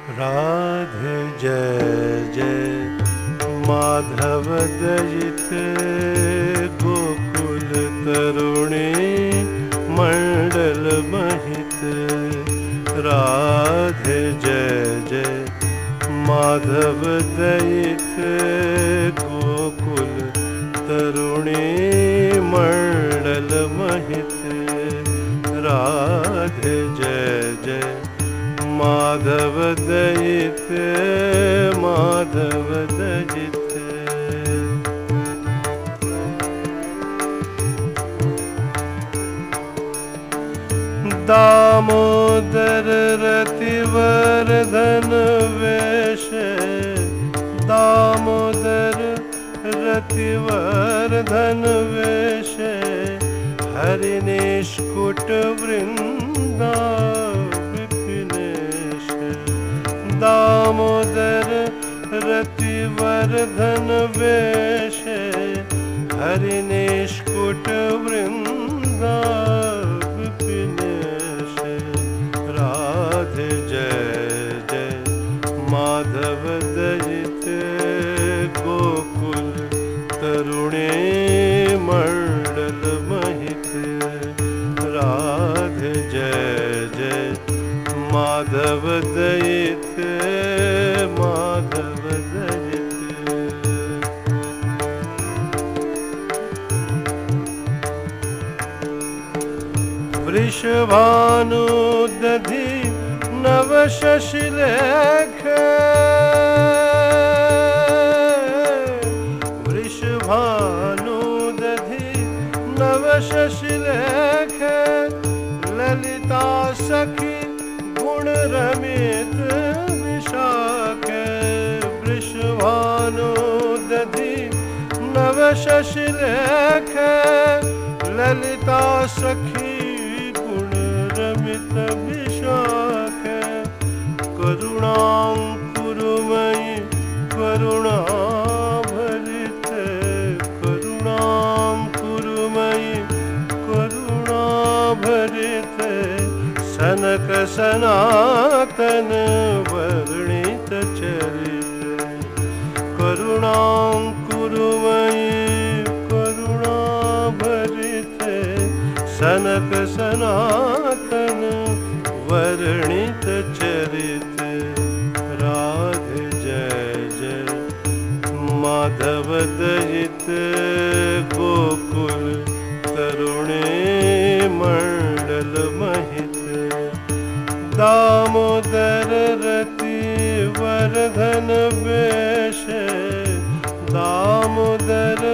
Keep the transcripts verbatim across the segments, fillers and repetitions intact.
राधे जय जय माधव दयित गोकुल तरुणी मंडल महित। राधे जय जय माधव दयित गोकुल तरुणी मंडल महित। राधे जय जय माधव दयित माधव दयित। दामोदर रतिवर्धन वेश दामोदर रतिवर्धन वेश हरिनिष्कुट वृंदा विपिनेश। दामोदर रतिवर्धन वेश हरिनिष्कुट वृंदा विपिनेश। राधे जय जय माधव दयित गोकुल तरुणी मंडल महित। राधे जय जय माधव दयित माधव दयित। वृषभानु दधि नव शशिलेख वृषभानु दधि नव शशिलेख ललिता सखी गुण रमित विशाख। वृषभानु दधि नव शशिलेख ललिता सखी रमित विशाख। करुणांकुरुमयि करुणा भरित करुणांकुरुमयि करुणा भरित। सनक सनातन वर्णित चरित करुणांकुरुमयि करुणा भरित। सनक सनातन वर्णित चरित। राधे जय जय माधव दयित गोकुल तरुणी मंडल महित। दामोदर रतिवर्धन वेश दामोदर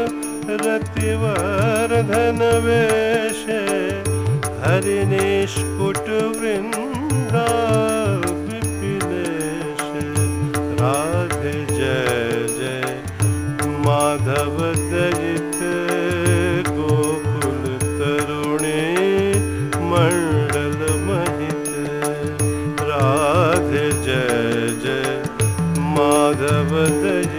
रतिवर्धन वेश हरिनिष्कुट वृंदा विपिनेश। राधे जय जय माधव दयित गोकुल तरुणी मंडल महित। राधे जय जय माधव दयित